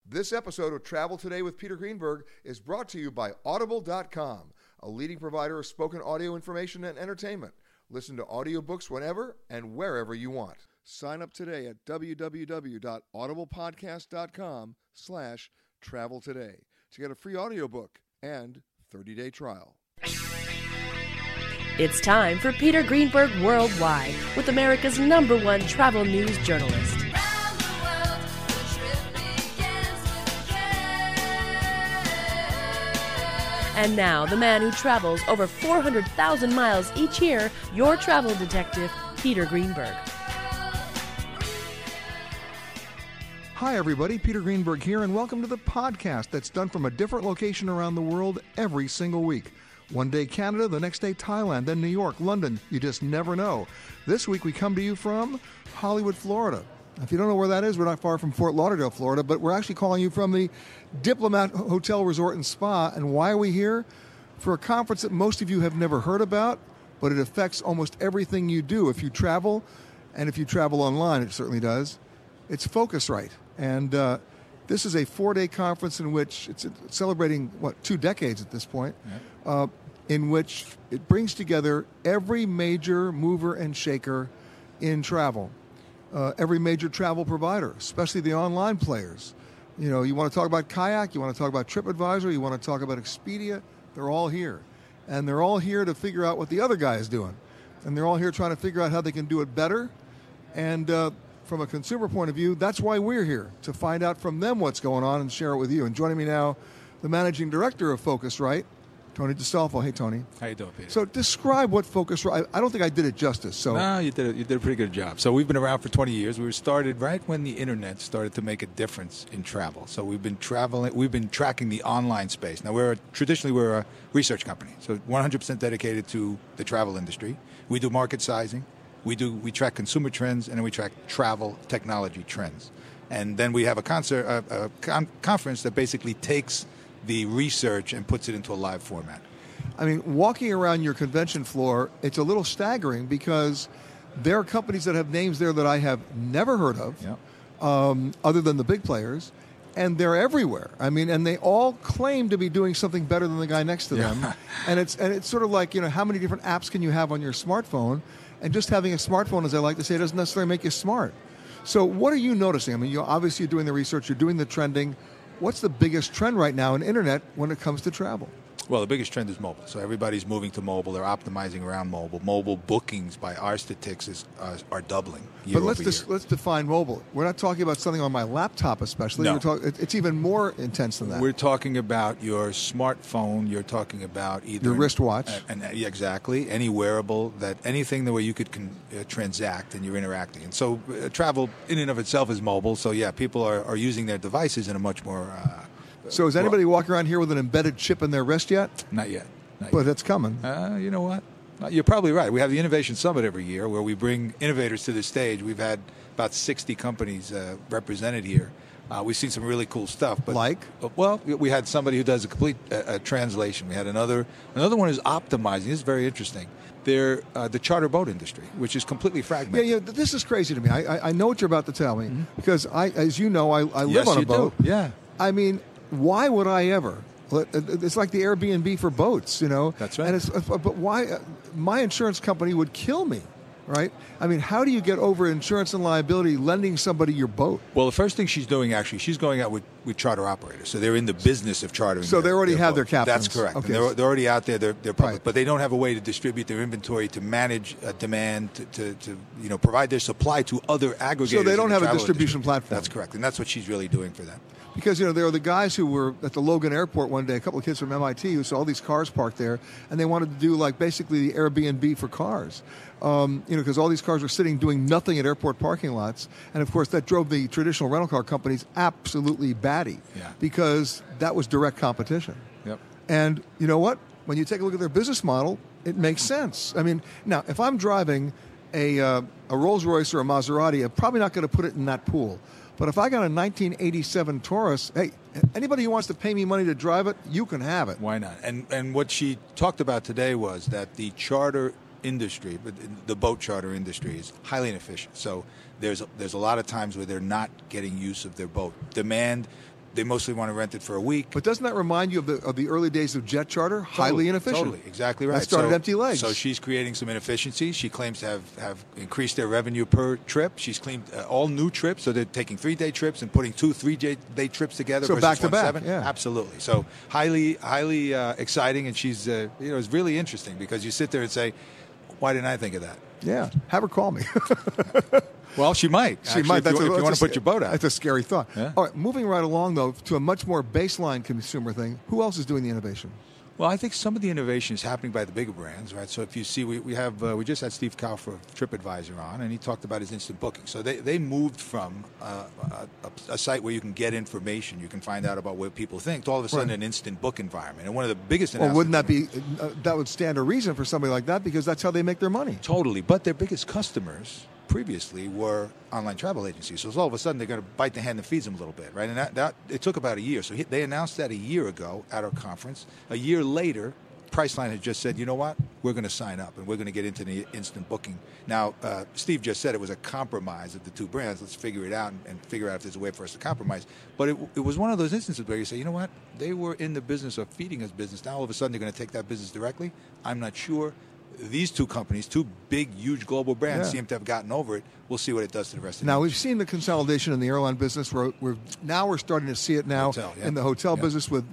This episode of Travel Today with Peter Greenberg is brought to you by Audible.com, a leading provider of spoken audio information and entertainment. Listen to audiobooks whenever and wherever you want. Sign up today at www.audiblepodcast.com/travel today to get a free audiobook and 30-day trial. It's time for Peter Greenberg Worldwide with America's #1 travel news journalist. And now, the man who travels over 400,000 miles each year, your travel detective, Peter Greenberg. Hi, everybody. Peter Greenberg here, and welcome to the podcast that's done from a different location around the world every single week. One day Canada, the next day Thailand, then New York, London. You just never know. This week we come to you from Hollywood, Florida. If you don't know where that is, we're not far from Fort Lauderdale, Florida, but we're actually calling you from the Diplomat Hotel, Resort, and Spa. And why are we here? For a conference that most of you have never heard about, but it affects almost everything you do. If you travel, and if you travel online, it certainly does. It's Focusrite. And this is a 4-day conference in which it's celebrating, 2 decades at this point, in which it brings together every major mover and shaker in travel. Every major travel provider, especially the online players. You know, you want to talk about Kayak, you want to talk about TripAdvisor, you want to talk about Expedia, they're all here. And they're all here to figure out what the other guy is doing. And they're all here trying to figure out how they can do it better. And from a consumer point of view, that's why we're here, to find out from them what's going on and share it with you. And joining me now, the managing director of Focusrite, Tony DeStolfo. Hey, Tony. How you doing, Peter? So describe what Focusrite. I don't think I did it justice. So no, you did a pretty good job. So we've been around for 20 years. We were started right when the internet started to make a difference in travel. So we've been tracking the online space. Now traditionally we're a research company, so 100% dedicated to the travel industry. We do market sizing. We track consumer trends, and then we track travel technology trends. And then we have a conference that basically takes the research and puts it into a live format. I mean, walking around your convention floor, it's a little staggering because there are companies that have names there that I have never heard of, other than the big players, and they're everywhere. I mean, and they all claim to be doing something better than the guy next to them. And it's sort of like, how many different apps can you have on your smartphone? And just having a smartphone, as I like to say, doesn't necessarily make you smart. So what are you noticing? I mean, obviously you're doing the research, you're doing the trending. What's the biggest trend right now in internet when it comes to travel? Well, the biggest trend is mobile. So everybody's moving to mobile. They're optimizing around mobile. Mobile bookings, by our statistics, are doubling year over year. Let's define mobile. We're not talking about something on my laptop especially. No. It's even more intense than that. We're talking about your smartphone. You're talking about either your wristwatch. Exactly. Any wearable, anything the way you could transact and you're interacting. And so travel in and of itself is mobile. So, people are using their devices in a much more... So is anybody walking around here with an embedded chip in their wrist yet? Not yet. But that's coming. You know what? You're probably right. We have the Innovation Summit every year where we bring innovators to the stage. We've had about 60 companies represented here. We've seen some really cool stuff. But, like? Well, we had somebody who does a complete translation. We had another one who's optimizing. This is very interesting. They're the charter boat industry, which is completely fragmented. Yeah, this is crazy to me. I know what you're about to tell me because as you know, I live on a boat. Do. Yeah. I mean, why would I ever? It's like the Airbnb for boats, That's right. But why? My insurance company would kill me, right? I mean, how do you get over insurance and liability lending somebody your boat? Well, the first thing she's doing, actually, she's going out with charter operators. So they're in the business of chartering. So they already have their captains. That's correct. Okay. They're already out there. They're public. Right. But they don't have a way to distribute their inventory, to manage demand, to provide their supply to other aggregators. So they don't have a distribution platform. That's correct. And that's what she's really doing for them. Because, there are the guys who were at the Logan Airport one day, a couple of kids from MIT who saw all these cars parked there, and they wanted to do, basically the Airbnb for cars. Because all these cars are sitting doing nothing at airport parking lots. And, of course, that drove the traditional rental car companies absolutely batty because that was direct competition. Yep. And you know what? When you take a look at their business model, it makes sense. I mean, now, if I'm driving a Rolls-Royce or a Maserati, I'm probably not going to put it in that pool. But if I got a 1987 Taurus, hey, anybody who wants to pay me money to drive it, you can have it. Why not? And what she talked about today was that the charter industry, the boat charter industry, is highly inefficient. So there's a lot of times where they're not getting use of their boat. Demand they mostly want to rent it for a week. But doesn't that remind you of the early days of jet charter? Highly inefficient. Totally, exactly right. That started empty legs. So she's creating some inefficiencies. She claims to have increased their revenue per trip. She's claimed all new trips, so they're taking 3-day trips and putting 2 3-day trips together. So versus back to back, 1-7. yeah. Absolutely. So highly exciting, and she's it's really interesting because you sit there and say, why didn't I think of that? Yeah, have her call me. Well, she might. She might. If you want to put your boat out. That's a scary thought. Yeah. All right, moving right along, though, to a much more baseline consumer thing. Who else is doing the innovation? Well, I think some of the innovation is happening by the bigger brands, right? So if you see, we just had Steve Kaufer of TripAdvisor on, and he talked about his instant booking. So they moved from a site where you can get information, you can find out about what people think, to all of a sudden an instant book environment. And one of the biggest Well, wouldn't announcements... that be that would stand to reason for somebody like that, because that's how they make their money. Totally. But their biggest customers previously were online travel agencies. So all of a sudden they're going to bite the hand that feeds them a little bit, right? And that it took about a year. So they announced that a year ago at our conference. A year later, Priceline had just said, you know what? We're going to sign up and we're going to get into the instant booking. Now, Steve just said it was a compromise of the two brands. Let's figure it out and figure out if there's a way for us to compromise. But it was one of those instances where you say, you know what? They were in the business of feeding us business. Now all of a sudden they're going to take that business directly. I'm not sure. These two companies, two big, huge global brands, seem to have gotten over it. We'll see what it does to the rest of the Now, industry. we've seen the consolidation in the airline business. We're starting to see it now in the hotel business with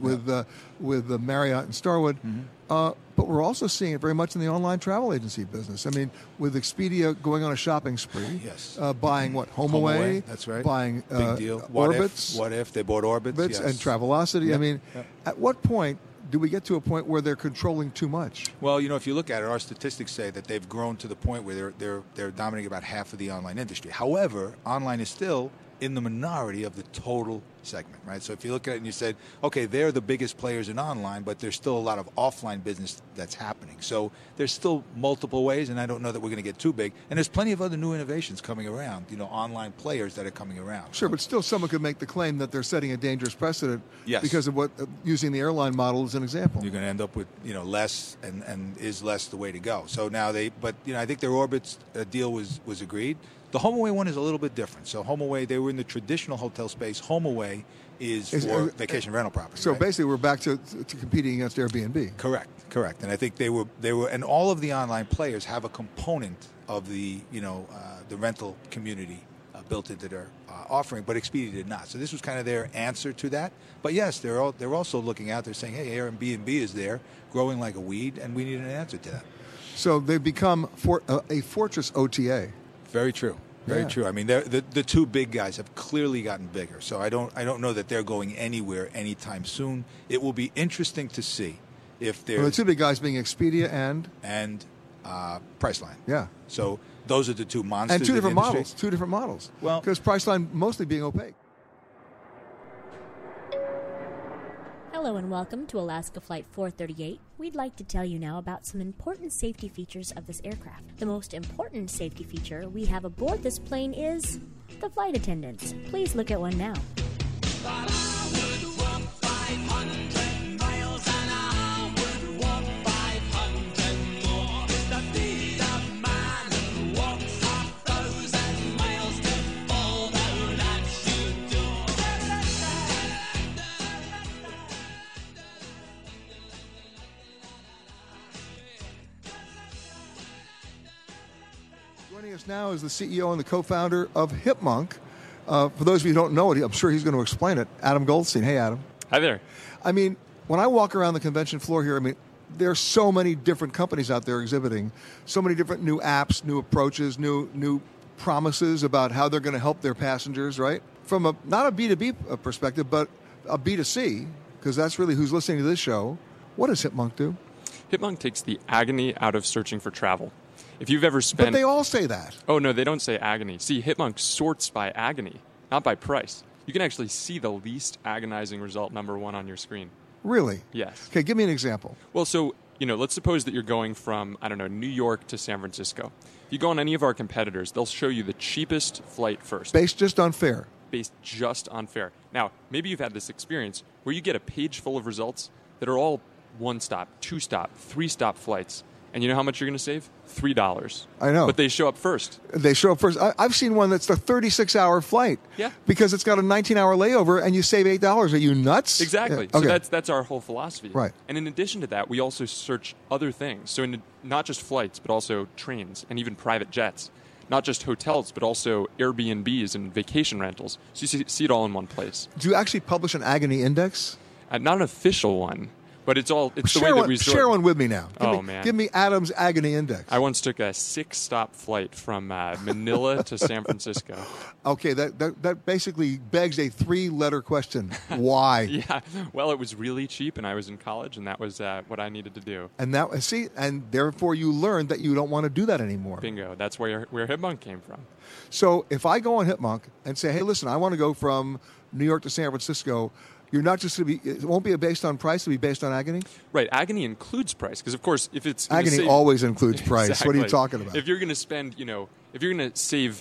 Marriott and Starwood. But we're also seeing it very much in the online travel agency business. I mean, with Expedia going on a shopping spree, buying HomeAway, that's right, buying big deal. Orbitz. What if they bought Orbitz? And Travelocity. I mean, at what point do we get to a point where they're controlling too much? Well, if you look at it, our statistics say that they've grown to the point where they're dominating about half of the online industry. However, online is still in the minority of the total segment, right? So if you look at it and you said, okay, they're the biggest players in online, but there's still a lot of offline business that's happening. So there's still multiple ways, and I don't know that we're going to get too big. And there's plenty of other new innovations coming around, online players that are coming around. Sure, but still someone could make the claim that they're setting a dangerous precedent because of what using the airline model as an example. You're going to end up with, less, and is less the way to go. So now I think their Orbitz deal was agreed. The HomeAway one is a little bit different. So HomeAway, they were in the traditional hotel space. HomeAway is for vacation rental property. So right? Basically, we're back to competing against Airbnb. Correct. And I think they were, and all of the online players have a component of the the rental community built into their offering, but Expedia did not. So this was kind of their answer to that. But yes, they're also looking out there saying, hey, Airbnb is there, growing like a weed, and we need an answer to that. So they've become a fortress OTA. Very true. Very true. I mean, the two big guys have clearly gotten bigger. So I don't know that they're going anywhere anytime soon. It will be interesting to see if there's the two big guys being Expedia and Priceline. Yeah. So those are the two monsters. And two different industry. models. Two different models. Well, because Priceline mostly being opaque. Hello and welcome to Alaska Flight 438. We'd like to tell you now about some important safety features of this aircraft. The most important safety feature we have aboard this plane is the flight attendants. Please look at one now. Joining us now is the CEO and the co-founder of Hipmunk. For those of you who don't know it, I'm sure he's going to explain it. Adam Goldstein. Hey, Adam. Hi there. I mean, when I walk around the convention floor here, there are so many different companies out there exhibiting, so many different new apps, new approaches, new promises about how they're going to help their passengers, right? From not a B2B perspective, but a B2C, because that's really who's listening to this show. What does Hipmunk do? Hipmunk takes the agony out of searching for travel. If you've ever spent... But they all say that. Oh, no, they don't say agony. See, Hipmunk sorts by agony, not by price. You can actually see the least agonizing result, number one, on your screen. Really? Yes. Okay, give me an example. Well, so, let's suppose that you're going from, New York to San Francisco. If you go on any of our competitors, they'll show you the cheapest flight first. Based just on fare. Based just on fare. Now, maybe you've had this experience where you get a page full of results that are all one-stop, two-stop, three-stop flights, And you know how much you're going to save? $3. I know. But they show up first. They show up first. I've seen one that's the 36-hour flight. Yeah. Because it's got a 19-hour layover, and you save $8. Are you nuts? Exactly. Yeah. Okay. So that's our whole philosophy. Right. And in addition to that, we also search other things. So not just flights, but also trains and even private jets. Not just hotels, but also Airbnbs and vacation rentals. So you see it all in one place. Do you actually publish an agony index? Not an official one. But it's the way that we sort. Share one with me now. Man. Give me Adam's agony index. I once took a 6-stop flight from Manila to San Francisco. Okay, that basically begs a 3-letter question. Why? Yeah, well, it was really cheap, and I was in college, and that was what I needed to do. And therefore you learned that you don't want to do that anymore. Bingo. That's where Hipmunk came from. So if I go on Hipmunk and say, hey, listen, I want to go from New York to San Francisco, you're not just going to be. It won't be based on price. It'll be based on agony. Right. Agony includes price because, of course, if it's agony always includes price. Exactly. What are you talking about? If you're going to spend, if you're going to save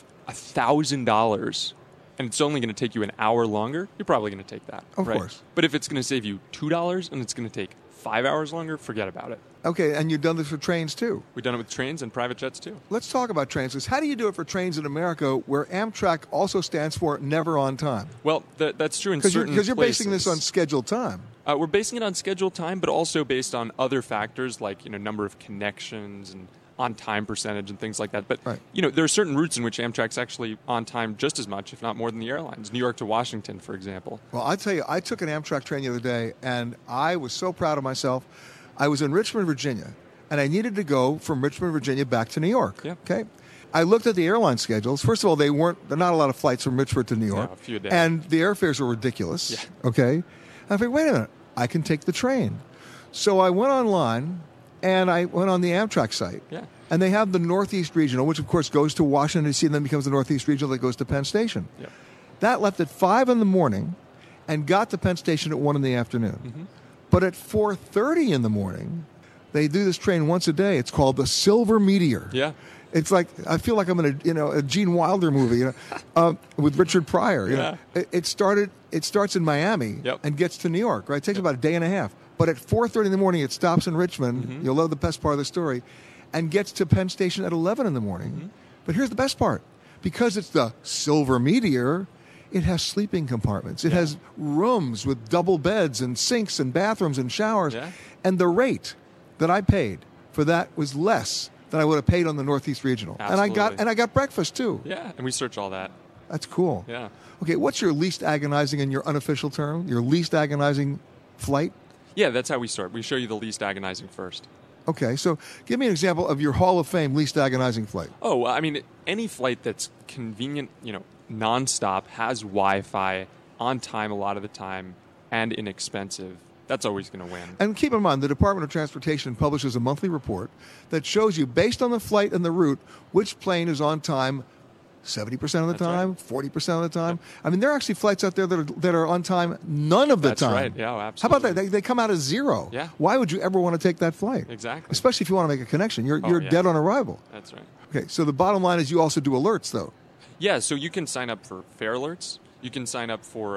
$1,000 and it's only going to take you an hour longer, you're probably going to take that. Of course. But if it's going to save you $2 and it's going to take 5 hours longer, forget about it. Okay, and you've done this for trains too. We've done it with trains and private jets too. Let's talk about trains. Because how do you do it for trains in America, where Amtrak also stands for never on time? Well, that's true in certain places. Because you're basing this on scheduled time. We're basing it on scheduled time, but also based on other factors like number of connections and on-time percentage and things like that. But right. There are certain routes in which Amtrak's actually on time just as much, if not more, than the airlines. New York to Washington, for example. Well, I tell you, I took an Amtrak train the other day, and I was so proud of myself. I was in Richmond, Virginia, and I needed to go from Richmond, Virginia back to New York. Yeah. Okay. I looked at the airline schedules. First of all, there are not a lot of flights from Richmond to New York. No, a few a day. And the airfares were ridiculous. Yeah. Okay. I figured, wait a minute, I can take the train. So I went online, and I went on the Amtrak site. Yeah. And they have the Northeast Regional, which, of course, goes to Washington, D.C., and then becomes the Northeast Regional that goes to Penn Station. Yep. That left at 5 in the morning and got to Penn Station at 1 in the afternoon. Mm-hmm. But at 4:30 in the morning, they do this train once a day. It's called the Silver Meteor. Yeah. It's like, I feel like I'm in a Gene Wilder movie with Richard Pryor. Yeah. It starts in Miami and gets to New York, right? It takes about a day and a half. But at 4:30 in the morning, it stops in Richmond. Mm-hmm. You'll love the best part of the story. And gets to Penn Station at 11 in the morning. Mm-hmm. But here's the best part. Because it's the Silver Meteor, it has sleeping compartments. It has rooms with double beds and sinks and bathrooms and showers. Yeah. And the rate that I paid for that was less than I would have paid on the Northeast Regional. Absolutely. And I got breakfast too. Yeah, and we search all that. That's cool. Yeah. Okay, what's your least agonizing in your unofficial term? Your least agonizing flight? Yeah, that's how we start. We show you the least agonizing first. Okay, so give me an example of your Hall of Fame least agonizing flight. Oh, well, I mean, any flight that's convenient, nonstop, has Wi-Fi, on time a lot of the time, and inexpensive, that's always going to win. And keep in mind, the Department of Transportation publishes a monthly report that shows you, based on the flight and the route, which plane is on time 70% of the time, 40% of the time. Yep. I mean, there are actually flights out there that are on time none of the That's time. right. Yeah, absolutely. How about that? They come out as zero. Yeah. Why would you ever want to take that flight? Exactly. Especially if you want to make a connection. You're yeah. dead on arrival. That's right. Okay, so the bottom line is you also do alerts, though. Yeah, so you can sign up for fare alerts. You can sign up for,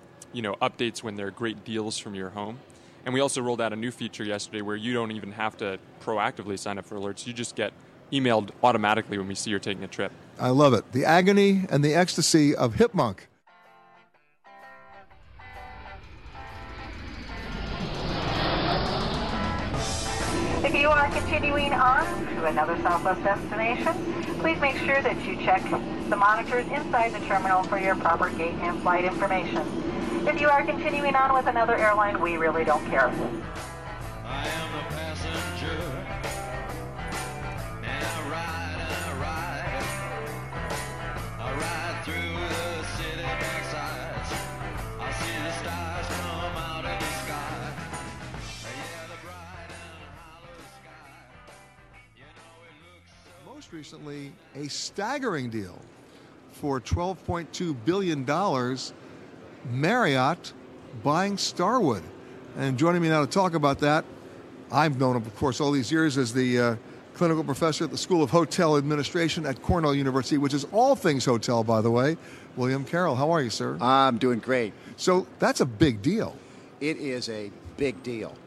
updates when there are great deals from your home. And we also rolled out a new feature yesterday where you don't even have to proactively sign up for alerts. You just get emailed automatically when we see you're taking a trip. I love it. The agony and the ecstasy of Hipmunk. If you are continuing on to another Southwest destination, please make sure that you check the monitors inside the terminal for your proper gate and flight information. If you are continuing on with another airline, we really don't care. I am the passenger, and I ride through the city backsides. I see the stars come out of the sky. Yeah, the bright and hollow sky. You know it looks so. Most recently, a staggering deal for $12.2 billion, Marriott buying Starwood. And joining me now to talk about that, I've known him, of course, all these years as the clinical professor at the School of Hotel Administration at Cornell University, which is all things hotel, by the way. William Carroll, how are you, sir? I'm doing great. So that's a big deal. It is a big deal.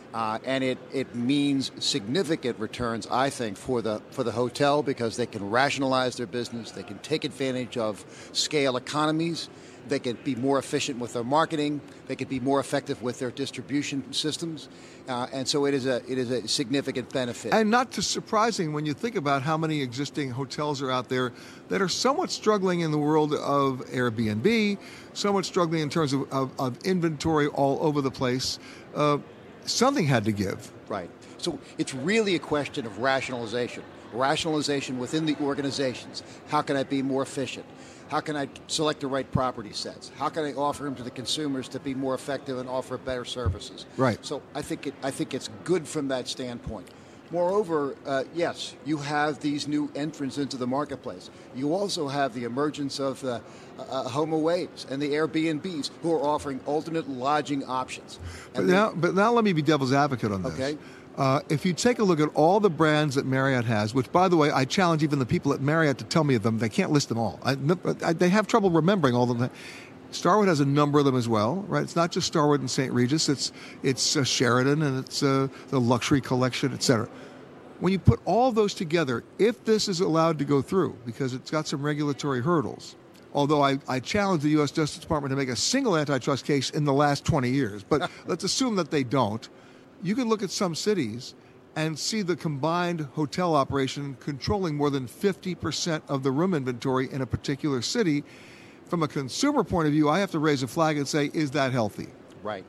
And it means significant returns, I think, for the hotel, because they can rationalize their business, they can take advantage of scale economies, they can be more efficient with their marketing, they can be more effective with their distribution systems, and so it is a significant benefit. And not too surprising when you think about how many existing hotels are out there that are somewhat struggling in the world of Airbnb, somewhat struggling in terms of inventory all over the place. Something had to give. Right. So it's really a question of rationalization. Rationalization within the organizations. How can I be more efficient? How can I select the right property sets? How can I offer them to the consumers to be more effective and offer better services? Right. So I think it's good from that standpoint. Moreover, yes, you have these new entrants into the marketplace. You also have the emergence of the HomeAways and the Airbnbs, who are offering alternate lodging options. But now let me be devil's advocate on this. Okay. If you take a look at all the brands that Marriott has, which, by the way, I challenge even the people at Marriott to tell me of them. They can't list them all. They have trouble remembering all of them. Starwood has a number of them as well, right? It's not just Starwood and St. Regis. It's Sheraton, and it's the Luxury Collection, et cetera. When you put all those together, if this is allowed to go through, because it's got some regulatory hurdles, although I challenge the U.S. Justice Department to make a single antitrust case in the last 20 years, but let's assume that they don't, you can look at some cities and see the combined hotel operation controlling more than 50% of the room inventory in a particular city. From a consumer point of view, I have to raise a flag and say, is that healthy? Right.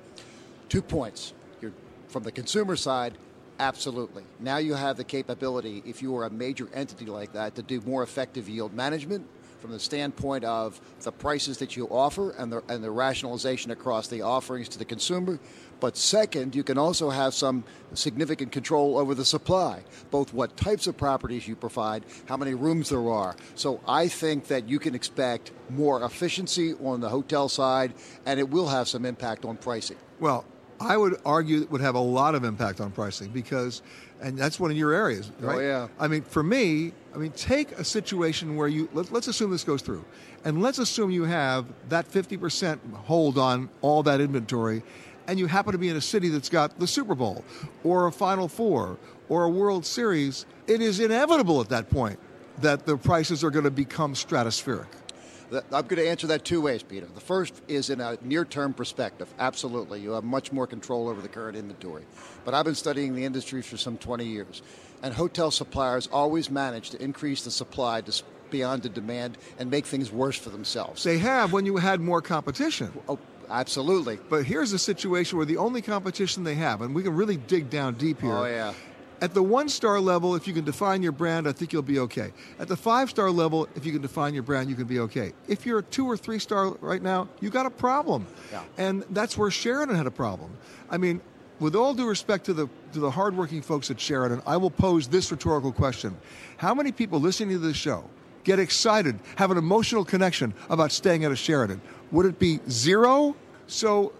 2 points. From the consumer side, absolutely. Now you have the capability, if you are a major entity like that, to do more effective yield management from the standpoint of the prices that you offer and the rationalization across the offerings to the consumer. But second, you can also have some significant control over the supply, both what types of properties you provide, how many rooms there are. So I think that you can expect more efficiency on the hotel side, and it will have some impact on pricing. Well, I would argue it would have a lot of impact on pricing and that's one of your areas, right? Oh, yeah. I mean, for me, take a situation where let's assume this goes through, and let's assume you have that 50% hold on all that inventory, and you happen to be in a city that's got the Super Bowl or a Final Four or a World Series. It is inevitable at that point that the prices are going to become stratospheric. I'm going to answer that 2 ways, Peter. The first is in a near-term perspective. Absolutely. You have much more control over the current inventory. But I've been studying the industry for some 20 years. And hotel suppliers always manage to increase the supply beyond the demand and make things worse for themselves. They have when you had more competition. Oh, absolutely. But here's a situation where the only competition they have, and we can really dig down deep here. Oh, yeah. At the 1-star level, if you can define your brand, I think you'll be okay. At the 5-star level, if you can define your brand, you can be okay. If you're a 2 or 3-star right now, you got a problem. Yeah. And that's where Sheraton had a problem. I mean, with all due respect to the hardworking folks at Sheraton, I will pose this rhetorical question. How many people listening to this show get excited, have an emotional connection about staying at a Sheraton? Would it be 0? So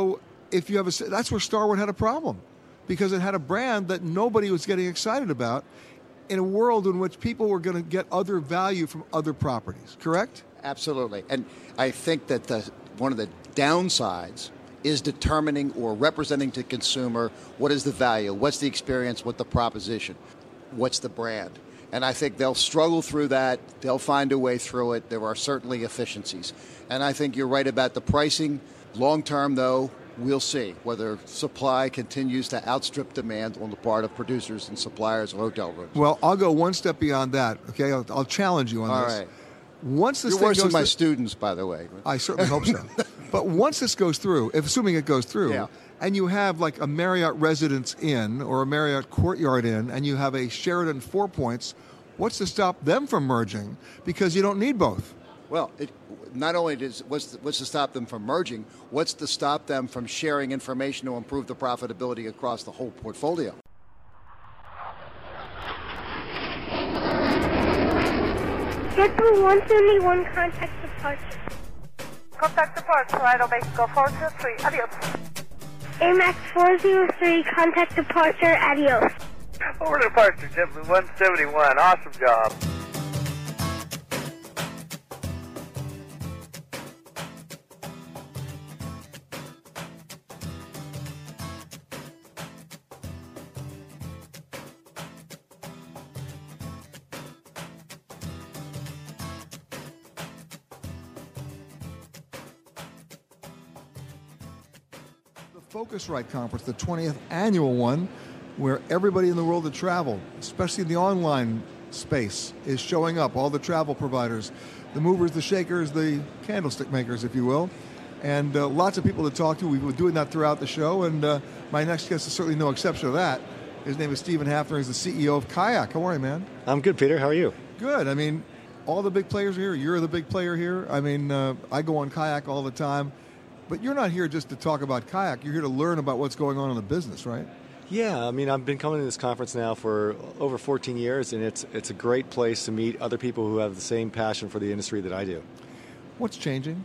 if you have that's where Starwood had a problem, because it had a brand that nobody was getting excited about in a world in which people were going to get other value from other properties, correct? Absolutely. And I think that one of the downsides is determining or representing to the consumer what is the value, what's the experience, what the proposition, what's the brand. And I think they'll struggle through that. They'll find a way through it. There are certainly efficiencies. And I think you're right about the pricing. Long term, though, we'll see whether supply continues to outstrip demand on the part of producers and suppliers of hotel rooms. Well, I'll go one step beyond that, okay? I'll challenge you on All this. right. Once this You're thing worse than goes my through, students, by the way. I certainly hope so. But once this goes through, assuming it goes through, Yeah. and you have like a Marriott Residence Inn or a Marriott Courtyard Inn, and you have a Sheraton 4 Points, what's to stop them from merging? Because you don't need both. Well, not only what's to stop them from merging, what's to stop them from sharing information to improve the profitability across the whole portfolio? Get to 171, contact departure. Contact departure, Idle Mexico 423. Adios. AMAX 403, contact departure, adios. Over departure, JetBlue 171. Awesome job. Focusrite Conference, the 20th annual one, where everybody in the world of travel, especially the online space, is showing up. All the travel providers, the movers, the shakers, the candlestick makers, if you will. And lots of people to talk to. We've been doing that throughout the show, and my next guest is certainly no exception to that. His name is Stephen Hafner. He's the CEO of Kayak. How are you, man? I'm good, Peter. How are you? Good. I mean, all the big players are here. You're the big player here. I mean, I go on Kayak all the time. But you're not here just to talk about Kayak. You're here to learn about what's going on in the business, right? Yeah. I mean, I've been coming to this conference now for over 14 years, and it's a great place to meet other people who have the same passion for the industry that I do. What's changing?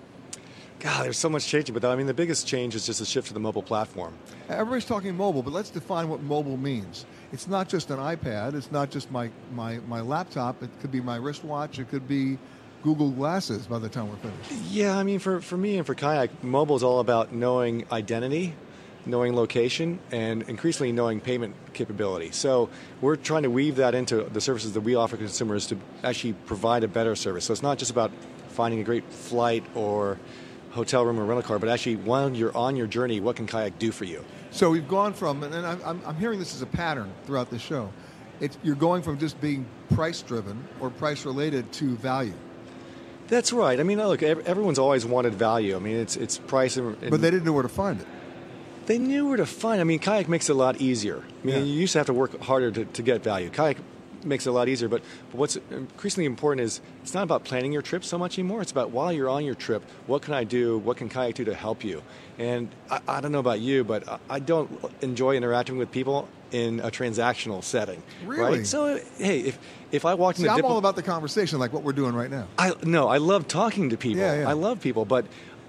God, there's so much changing, but I mean, the biggest change is just a shift to the mobile platform. Everybody's talking mobile, but let's define what mobile means. It's not just an iPad. It's not just my laptop. It could be my wristwatch. It could be Google Glasses by the time we're finished. Yeah, I mean, for me and for Kayak, mobile is all about knowing identity, knowing location, and increasingly knowing payment capability. So we're trying to weave that into the services that we offer consumers to actually provide a better service. So it's not just about finding a great flight or hotel room or rental car, but actually while you're on your journey, what can Kayak do for you? So we've gone from, and I'm hearing this as a pattern throughout the show, you're going from just being price-driven or price-related to value. That's right. I mean, look, everyone's always wanted value. I mean, it's price. But they didn't know where to find it. They knew where to find it. I mean, Kayak makes it a lot easier. I mean, you used to have to work harder to get value. Kayak makes it a lot easier, but what's increasingly important is it's not about planning your trip so much anymore. It's about while you're on your trip, what can I do, what can Kayak do to help you? And I don't know about you, but I don't enjoy interacting with people in a transactional setting. Really? Right? So, hey, if I walked into I'm all about the conversation like what we're doing right now. I love talking to people. Yeah. I love people, but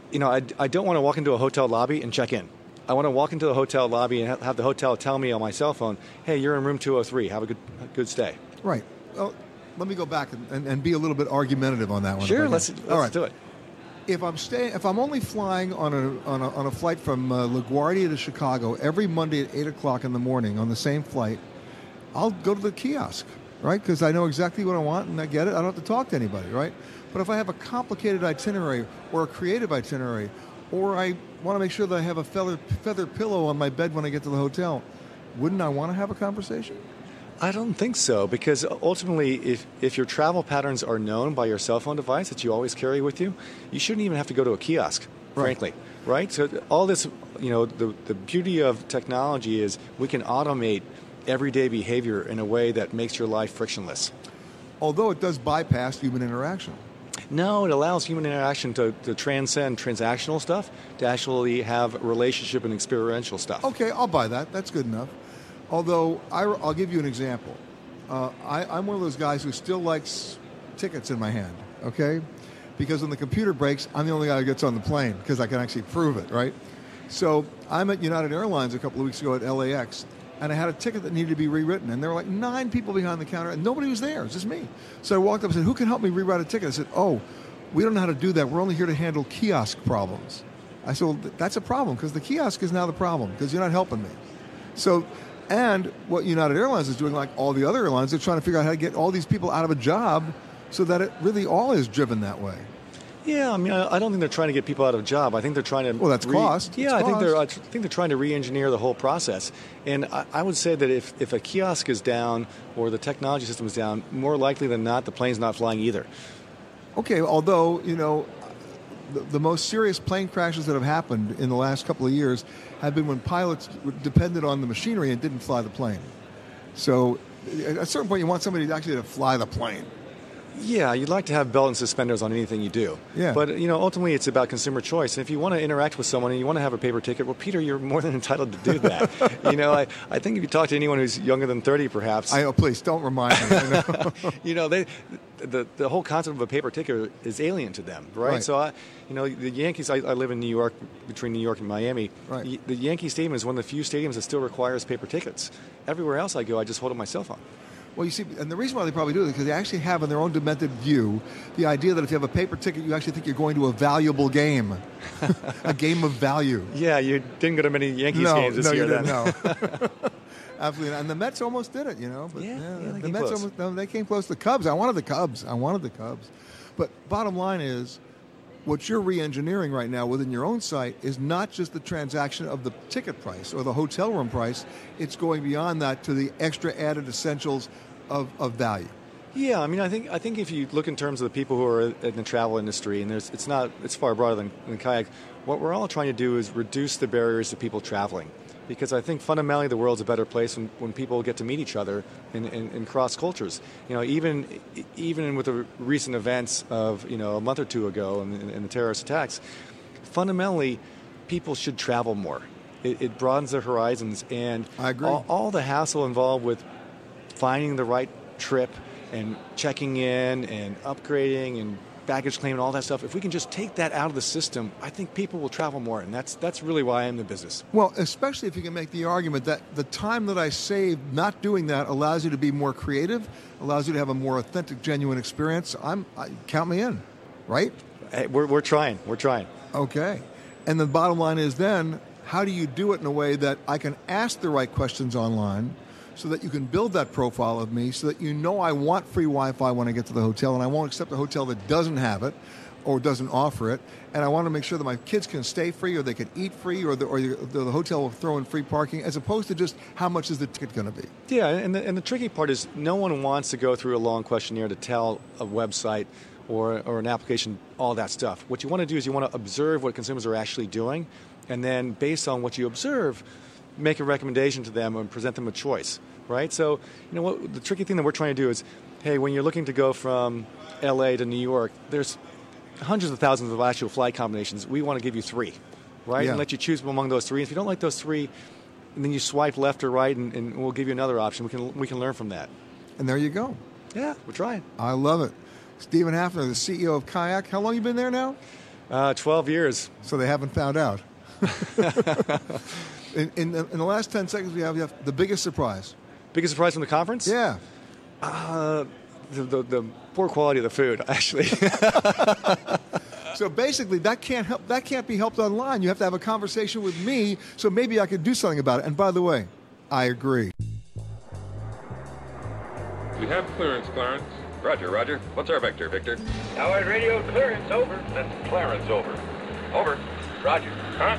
I don't want to walk into a hotel lobby and check in. I want to walk into the hotel lobby and have the hotel tell me on my cell phone, hey, you're in room 203. Have a good stay. Right. Well, let me go back and be a little bit argumentative on that one. Sure, let's do it. If I'm only flying on a flight from LaGuardia to Chicago every Monday at 8 o'clock in the morning on the same flight, I'll go to the kiosk, right? Because I know exactly what I want and I get it. I don't have to talk to anybody, right? But if I have a complicated itinerary or a creative itinerary, or I want to make sure that I have a feather pillow on my bed when I get to the hotel, wouldn't I want to have a conversation? I don't think so, because ultimately, if your travel patterns are known by your cell phone device that you always carry with you, you shouldn't even have to go to a kiosk, frankly, right? So all this, the beauty of technology is we can automate everyday behavior in a way that makes your life frictionless. Although it does bypass human interaction. No, it allows human interaction to transcend transactional stuff, to actually have relationship and experiential stuff. Okay, I'll buy that. That's good enough. Although, I'll give you an example. I'm one of those guys who still likes tickets in my hand, okay? Because when the computer breaks, I'm the only guy who gets on the plane because I can actually prove it, right? So I'm at United Airlines a couple of weeks ago at LAX, and I had a ticket that needed to be rewritten. And there were like 9 people behind the counter, and nobody was there. It was just me. So I walked up and said, who can help me rewrite a ticket? I said, we don't know how to do that. We're only here to handle kiosk problems. I said, well, that's a problem, because the kiosk is now the problem, because you're not helping me. So, and what United Airlines is doing, like all the other airlines, they're trying to figure out how to get all these people out of a job so that it really all is driven that way. Yeah, I mean, I don't think they're trying to get people out of a job. I think they're trying to... Well, that's cost. Yeah, I think they're trying to re-engineer the whole process. And I would say that if a kiosk is down or the technology system is down, more likely than not, the plane's not flying either. Okay, although, the most serious plane crashes that have happened in the last couple of years have been when pilots depended on the machinery and didn't fly the plane. So at a certain point, you want somebody actually to fly the plane. Yeah, you'd like to have belt and suspenders on anything you do. Yeah. But, ultimately it's about consumer choice. And if you want to interact with someone and you want to have a paper ticket, well, Peter, you're more than entitled to do that. I think if you talk to anyone who's younger than 30, perhaps... Please, don't remind me. The whole concept of a paper ticket is alien to them, right? So, the Yankees, I live in New York, between New York and Miami. Right. The Yankee Stadium is one of the few stadiums that still requires paper tickets. Everywhere else I go, I just hold up my cell phone. Well, you see, and the reason why they probably do it is because they actually have in their own demented view the idea that if you have a paper ticket, you actually think you're going to a valuable game, a game of value. Yeah, you didn't go to many Yankees games this year. No, you didn't, no. Absolutely, and the Mets almost did it, But they the came Mets close. They came close. The Cubs, I wanted the Cubs. But bottom line is, what you're re-engineering right now within your own site is not just the transaction of the ticket price or the hotel room price. It's going beyond that to the extra added essentials of value. Yeah, I mean, I think if you look in terms of the people who are in the travel industry, and it's far broader than kayak. What we're all trying to do is reduce the barriers to people traveling, because I think fundamentally the world's a better place when people get to meet each other in cross cultures. You know, even with the recent events of a month or two ago and the terrorist attacks, fundamentally people should travel more. It broadens their horizons, and I agree. All the hassle involved with finding the right trip and checking in and upgrading and baggage claim and all that stuff, if we can just take that out of the system, I think people will travel more, and that's really why I'm in the business. Well, especially if you can make the argument that the time that I saved not doing that allows you to be more creative, allows you to have a more authentic, genuine experience. Count me in, right? Hey, we're trying. Okay. And the bottom line is then, how do you do it in a way that I can ask the right questions online, so that you can build that profile of me, so that you know I want free Wi-Fi when I get to the hotel, and I won't accept a hotel that doesn't have it or doesn't offer it, and I want to make sure that my kids can stay free, or they can eat free, or the hotel will throw in free parking, as opposed to just how much is the ticket going to be. Yeah, and the tricky part is no one wants to go through a long questionnaire to tell a website or an application all that stuff. What you want to do is you want to observe what consumers are actually doing, and then based on what you observe, make a recommendation to them and present them a choice, right? So, what the tricky thing that we're trying to do is, hey, when you're looking to go from LA to New York, there's hundreds of thousands of actual flight combinations. We want to give you 3, right? Yeah. And let you choose among those 3. If you don't like those 3, and then you swipe left or right, and we'll give you another option. We can learn from that. And there you go. Yeah, we're trying. I love it. Stephen Hafner, the CEO of Kayak. How long you been there now? 12 years. So they haven't found out. In the last 10 seconds we have the biggest surprise. Biggest surprise from the conference? Yeah. The poor quality of the food, actually. So basically, that can't be helped online. You have to have a conversation with me, so maybe I could do something about it. And by the way, I agree. We have clearance, Clarence. Roger. What's our vector, Victor? Howard radio clearance, over. That's Clarence, over. Over. Roger. Huh?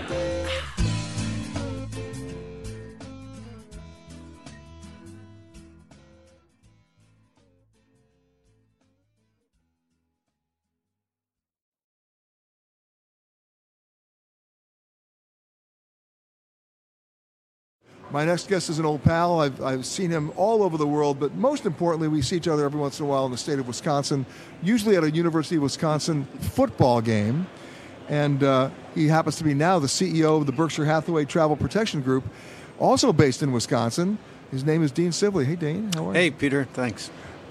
My next guest is an old pal. I've seen him all over the world, but most importantly, we see each other every once in a while in the state of Wisconsin, usually at a University of Wisconsin football game. And he happens to be now the CEO of the Berkshire Hathaway Travel Protection Group, also based in Wisconsin. His name is Dean Sibley. Hey, Dean. How are you? Hey, Peter. Thanks.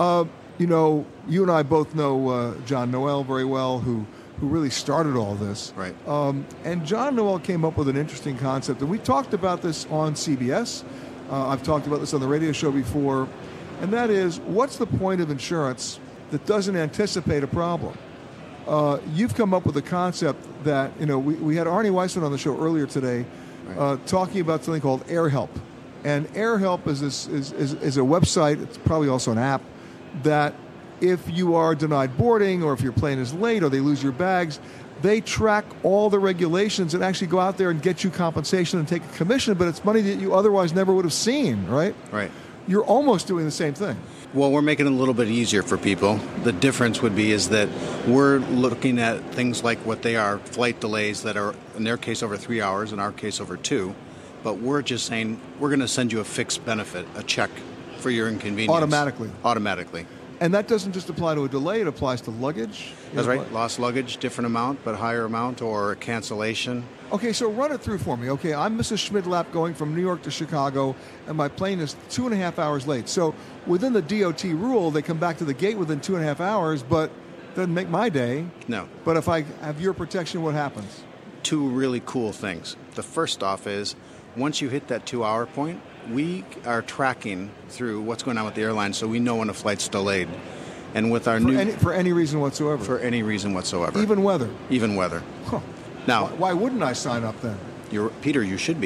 You and I both know John Noel very well, who really started all this. Right. And John Noel came up with an interesting concept, and we talked about this on CBS. I've talked about this on the radio show before, and that is, what's the point of insurance that doesn't anticipate a problem? You've come up with a concept that, we had Arnie Weissman on the show earlier today, right, talking about something called AirHelp. And AirHelp is a website, it's probably also an app, that if you are denied boarding or if your plane is late or they lose your bags, they track all the regulations and actually go out there and get you compensation and take a commission, but it's money that you otherwise never would have seen, right? Right. You're almost doing the same thing. Well, we're making it a little bit easier for people. The difference would be is that we're looking at things like what they are, flight delays that are, in their case, over 3 hours, in our case, over 2. But we're just saying we're going to send you a fixed benefit, a check for your inconvenience. Automatically. And that doesn't just apply to a delay, it applies to luggage. That's right. Lost luggage, different amount, but higher amount, or cancellation. Okay, so run it through for me. Okay, I'm Mrs. Schmidlap going from New York to Chicago, and my plane is 2.5 hours late. So within the DOT rule, they come back to the gate within 2.5 hours, but doesn't make my day. No. But if I have your protection, what happens? 2 really cool things. The first off is, once you hit that 2-hour point, we are tracking through what's going on with the airline, so we know when a flight's delayed. And with our for any reason whatsoever. For any reason whatsoever. Even weather. Even weather. Huh. Now, why wouldn't I sign up then? Peter, you should be.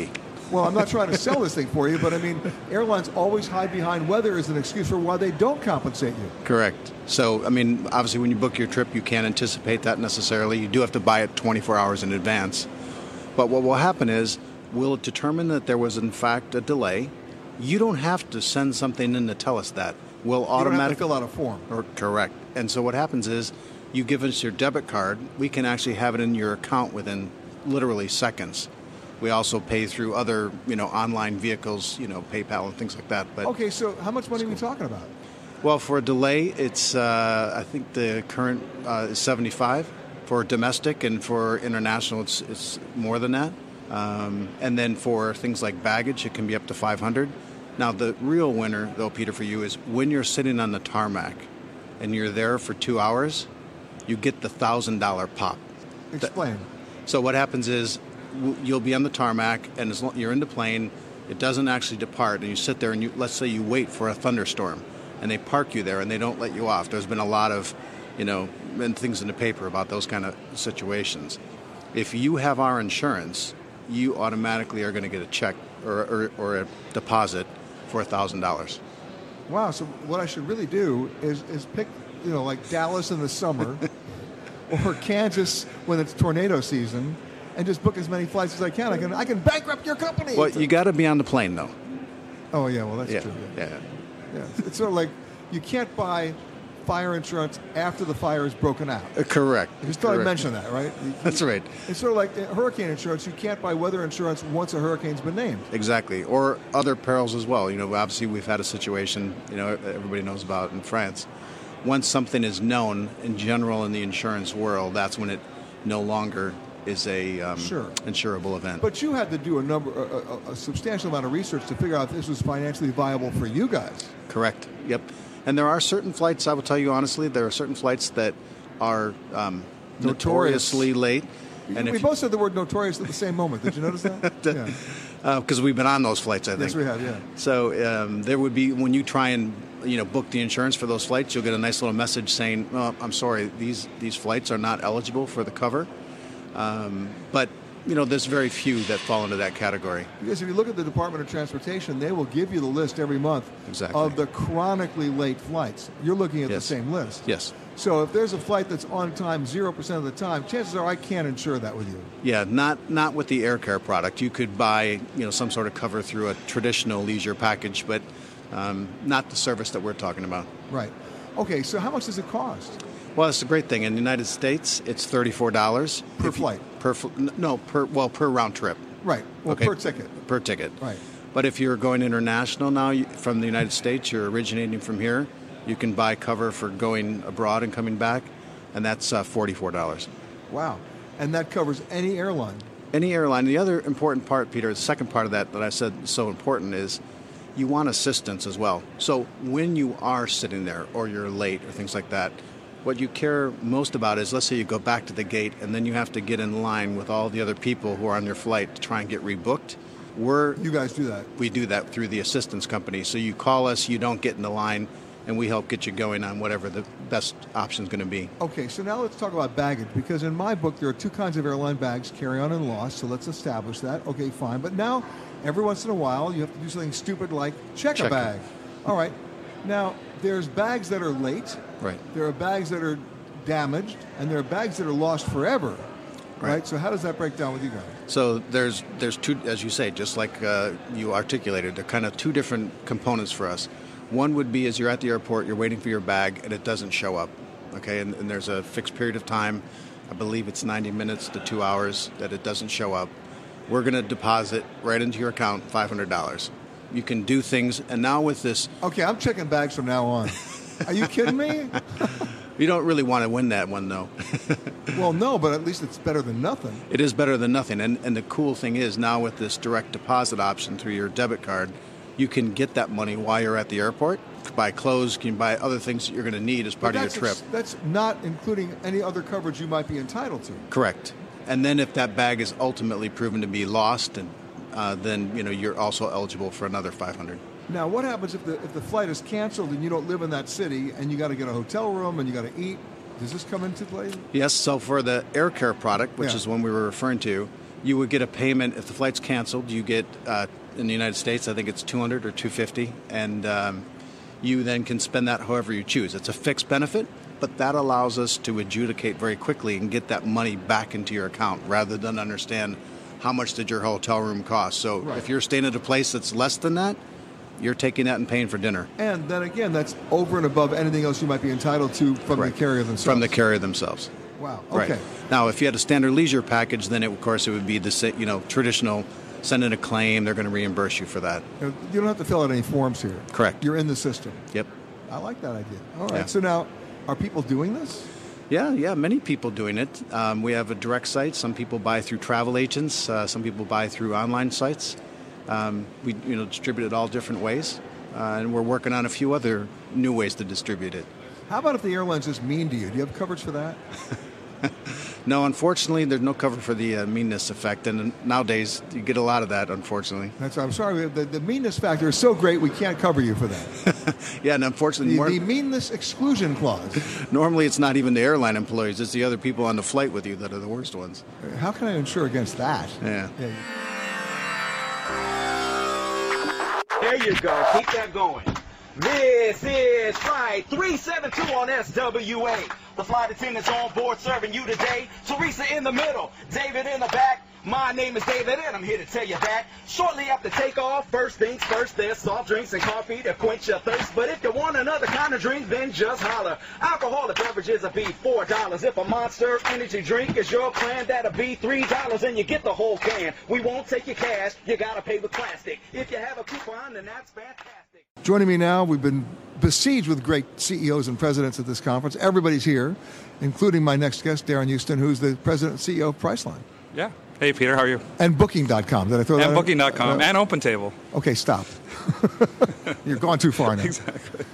Well, I'm not trying to sell this thing for you, but I mean, airlines always hide behind weather as an excuse for why they don't compensate you. Correct. So, I mean, obviously when you book your trip, you can't anticipate that necessarily. You do have to buy it 24 hours in advance. But what will happen is we'll determine that there was, in fact, a delay. You don't have to send something in to tell us that. We'll automatically You don't have to fill out a form. Correct. And so what happens is you give us your debit card. We can actually have it in your account within literally seconds. We also pay through other, online vehicles, PayPal and things like that. But okay, so how much money are we talking about? well, for a delay, it's I think the current is $75 for domestic, and for international, it's more than that. And then for things like baggage, it can be up to $500. Now, the real winner, though, Peter, for you is when you're sitting on the tarmac and you're there for 2 hours, you get the $1,000 pop. Explain. So what happens is you'll be on the tarmac, and as you're in the plane, it doesn't actually depart, and you sit there and let's say you wait for a thunderstorm, and they park you there and they don't let you off. There's been a lot of, and things in the paper about those kind of situations. If you have our insurance, you automatically are going to get a check or a deposit for $1,000. Wow, so what I should really do is pick, like Dallas in the summer or Kansas when it's tornado season, and just book as many flights as I can. I can bankrupt your company. Well, you got to be on the plane, though. Oh, yeah, well, that's true. Yeah. It's sort of like you can't buy fire insurance after the fire is broken out. Correct. You just thought I mentioned that, right? That's right. It's sort of like hurricane insurance. You can't buy weather insurance once a hurricane's been named. Exactly. Or other perils as well. Obviously we've had a situation, everybody knows about in France. Once something is known in general in the insurance world, that's when it no longer is a insurable event. But you had to do a substantial amount of research to figure out if this was financially viable for you guys. Correct. Yep. And there are certain flights, I will tell you honestly, there are certain flights that are notoriously late. And we both said the word notorious at the same moment. Did you notice that? Because we've been on those flights, I think. Yes, we have, yeah. So there would be, when you try and book the insurance for those flights, you'll get a nice little message saying, "Oh, I'm sorry, these flights are not eligible for the cover." But there's very few that fall into that category. Because if you look at the Department of Transportation, they will give you the list every month of the chronically late flights. You're looking at the same list. Yes. So if there's a flight that's on time 0% of the time, chances are I can't insure that with you. Yeah, not with the AirCare product. You could buy some sort of cover through a traditional leisure package, but not the service that we're talking about. Right. Okay, so how much does it cost? Well, it's a great thing. In the United States, it's $34 per flight. Per round trip. Right. Well, per ticket. Per ticket. Right. But if you're going international now from the United States, you're originating from here, you can buy cover for going abroad and coming back, and that's $44. Wow. And that covers any airline. Any airline. The other important part, Peter, the second part of that I said is so important is you want assistance as well. So when you are sitting there or you're late or things like that, what you care most about is, let's say you go back to the gate and then you have to get in line with all the other people who are on your flight to try and get rebooked. You guys do that? We do that through the assistance company. So you call us, you don't get in the line, and we help get you going on whatever the best option is going to be. Okay, so now let's talk about baggage, because in my book there are two kinds of airline bags, carry-on and lost, so let's establish that. Okay, fine. But now, every once in a while, you have to do something stupid like check a bag. All right. Now, there's bags that are late. Right. There are bags that are damaged, and there are bags that are lost forever. Right. So how does that break down with you guys? So there's two, as you say, just like you articulated, they're kind of two different components for us. One would be as you're at the airport, you're waiting for your bag, and it doesn't show up. Okay, and there's a fixed period of time. I believe it's 90 minutes to 2 hours that it doesn't show up. We're going to deposit right into your account $500. You can do things, and now with this... Okay, I'm checking bags from now on. Are you kidding me? You don't really want to win that one, though. Well, no, but at least it's better than nothing. It is better than nothing, and the cool thing is now with this direct deposit option through your debit card, you can get that money while you're at the airport. You can buy clothes, you can buy other things that you're going to need as part of your trip. That's not including any other coverage you might be entitled to. Correct. And then if that bag is ultimately proven to be lost, and then you're also eligible for another $500. Now, what happens if the flight is canceled and you don't live in that city and you got to get a hotel room and you got to eat? Does this come into play? Yes. So for the AirCare product, which is one we were referring to, you would get a payment if the flight's canceled. You get in the United States, I think it's $200 or $250, and you then can spend that however you choose. It's a fixed benefit, but that allows us to adjudicate very quickly and get that money back into your account rather than understand how much did your hotel room cost. So if you're staying at a place that's less than that, you're taking that and paying for dinner. And then again, that's over and above anything else you might be entitled to from the carrier themselves. From the carrier themselves. Wow. Okay. Right. Now, if you had a standard leisure package, then of course it would be the traditional. Send in a claim. They're going to reimburse you for that. You don't have to fill out any forms here. Correct. You're in the system. Yep. I like that idea. All right. Yeah. So now, are people doing this? Yeah, many people doing it. We have a direct site. Some people buy through travel agents. Some people buy through online sites. We distribute it all different ways, and we're working on a few other new ways to distribute it. How about if the airline's just mean to you? Do you have coverage for that? No, unfortunately, there's no cover for the meanness effect, and nowadays you get a lot of that, unfortunately. I'm sorry, the meanness factor is so great we can't cover you for that. Yeah, and unfortunately... The meanness exclusion clause. Normally it's not even the airline employees, it's the other people on the flight with you that are the worst ones. How can I insure against that? Yeah. There you go, keep that going. This is Flight 372 on SWA. The flight attendants on board serving you today. Teresa in the middle, David in the back. My name is David and I'm here to tell you that shortly after takeoff, first things first, there's soft drinks and coffee to quench your thirst. But if you want another kind of drink, then just holler. Alcoholic beverages will be $4. If a Monster Energy drink is your plan, that'll be $3 and you get the whole can. We won't take your cash, you gotta pay with plastic. If you have a coupon, then that's fantastic. Joining me now, we've been besieged with great CEOs and presidents at this conference. Everybody's here, including my next guest, Darren Houston, who's the president and CEO of Priceline. Yeah. Hey, Peter, how are you? And Booking.com. Did I throw that And in? Booking.com and OpenTable. Okay, stop. You're gone too far now. Exactly.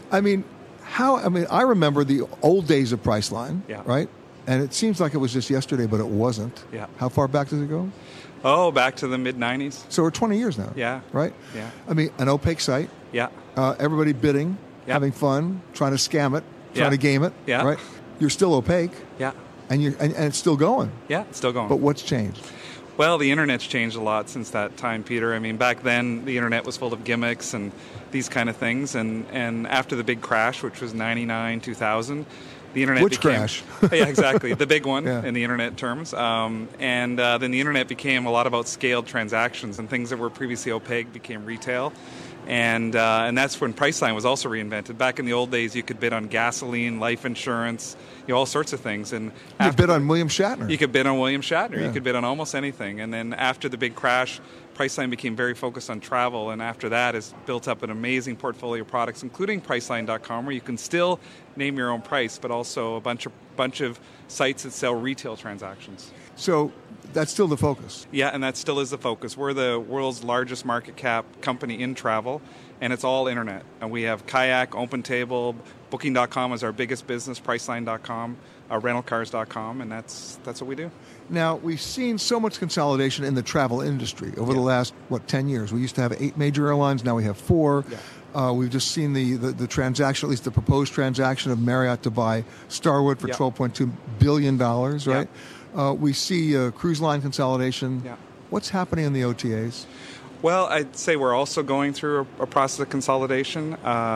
I remember the old days of Priceline, Yeah. right? And it seems like it was just yesterday, but it wasn't. Yeah. How far back does it go? Oh, back to the mid-90s. So we're 20 years now. Yeah. Right? Yeah. An opaque site. Yeah. Everybody bidding, having fun, trying to scam it, trying to game it. Yeah. Right? You're still opaque. Yeah. And it's still going. Yeah, it's still going. But what's changed? Well, the internet's changed a lot since that time, Peter. I mean, back then, the internet was full of gimmicks and these kind of things. And after the big crash, which was 99, 2000, the internet became... crash? Yeah, exactly. The big one Yeah. in the internet terms. Then the internet became a lot about scaled transactions, and things that were previously opaque became retail. And that's when Priceline was also reinvented. Back in the old days, you could bid on gasoline, life insurance, all sorts of things. And You could bid on William Shatner. You could bid on William Shatner. Yeah. You could bid on almost anything. And then after the big crash, Priceline became very focused on travel. And after that, has built up an amazing portfolio of products, including Priceline.com, where you can still name your own price, but also a bunch of sites that sell retail transactions. So that's still the focus. Yeah, and that still is the focus. We're the world's largest market cap company in travel, and it's all internet. And we have Kayak, OpenTable, Booking.com is our biggest business, Priceline.com, RentalCars.com, and that's what we do. Now, we've seen so much consolidation in the travel industry over the last, 10 years. We used to have 8 major airlines, now we have 4. Yeah. We've just seen the transaction, at least the proposed transaction of Marriott to buy Starwood for $12.2 billion, right? We see cruise line consolidation. Yeah. What's happening in the OTAs? Well, I'd say we're also going through a process of consolidation.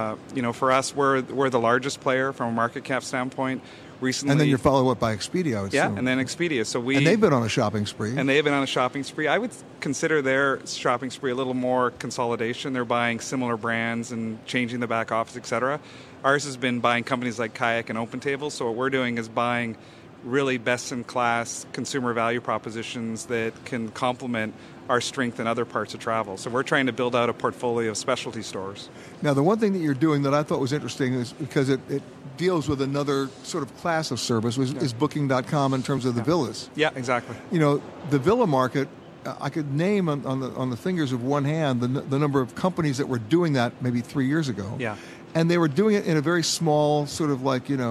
For us, we're the largest player from a market cap standpoint. Recently, and then you're followed up by Expedia, I would assume. and then Expedia. And they've been on a shopping spree. And they've been on a shopping spree. I would consider their shopping spree a little more consolidation. They're buying similar brands and changing the back office, et cetera. Ours has been buying companies like Kayak and OpenTable. So what we're doing is buying really best-in-class consumer value propositions that can complement our strength in other parts of travel. So we're trying to build out a portfolio of specialty stores. Now, the one thing that you're doing that I thought was interesting is because it deals with another sort of class of service is Booking.com in terms of the villas. Yeah, exactly. The villa market, I could name on the fingers of one hand the number of companies that were doing that maybe 3 years ago. Yeah. And they were doing it in a very small sort of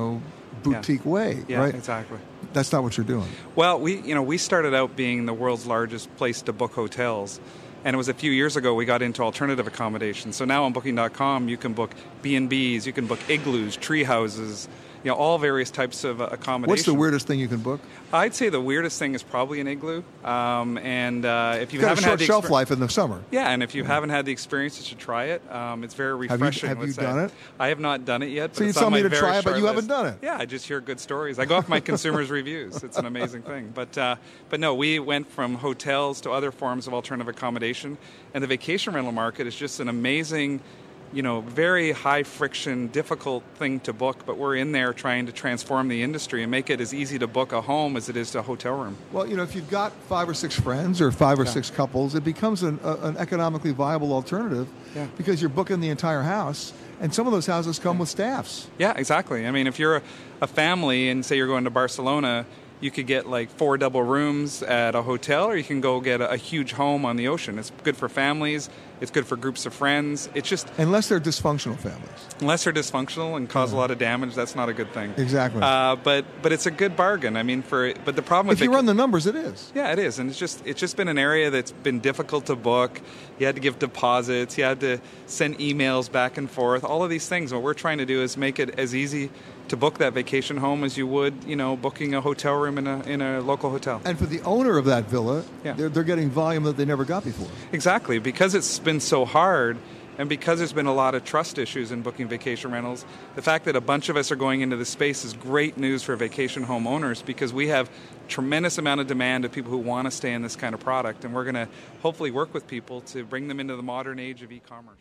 boutique way, yeah, right? Exactly. That's not what you're doing. Well, we started out being the world's largest place to book hotels, And it was a few years ago we got into alternative accommodation. So now on Booking.com, you can book B&Bs, you can book igloos, tree houses, all various types of accommodation. What's the weirdest thing you can book? I'd say the weirdest thing is probably an igloo. If you got haven't a short had the shelf life in the summer. Yeah, and if you haven't had the experience, you should try it. It's very refreshing. Have you done it? I have not done it yet. So but you it's tell on me my to very try it, but short you list. haven't done it. Yeah, I just hear good stories. I go off my consumers' reviews. It's an amazing thing. But no, we went from hotels to other forms of alternative accommodation, and the vacation rental market is just an amazing, very high friction, difficult thing to book, but we're in there trying to transform the industry and make it as easy to book a home as it is to a hotel room. Well, if you've got 5 or 6 friends or 5 or 6 couples, it becomes an economically viable alternative because you're booking the entire house, and some of those houses come with staffs. Yeah, exactly. I mean, if you're a family and say you're going to Barcelona, you could get like 4 double rooms at a hotel, or you can go get a huge home on the ocean. It's good for families. It's good for groups of friends. It's just... Unless they're dysfunctional families. Unless they're dysfunctional and cause a lot of damage, that's not a good thing. Exactly. But it's a good bargain. I mean, but the problem with... If you run the numbers, it is. Yeah, it is. And it's just been an area that's been difficult to book. You had to give deposits. You had to send emails back and forth. All of these things. What we're trying to do is make it as easy to book that vacation home as you would, booking a hotel room in a local hotel. And for the owner of that villa, they're getting volume that they never got before. Exactly. Because it's been so hard, and because there's been a lot of trust issues in booking vacation rentals, the fact that a bunch of us are going into this space is great news for vacation home owners, because we have tremendous amount of demand of people who want to stay in this kind of product, and we're going to hopefully work with people to bring them into the modern age of e-commerce.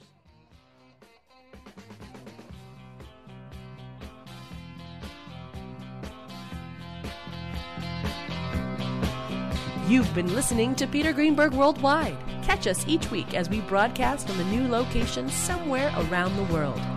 You've been listening to Peter Greenberg Worldwide. Catch us each week as we broadcast from a new location somewhere around the world.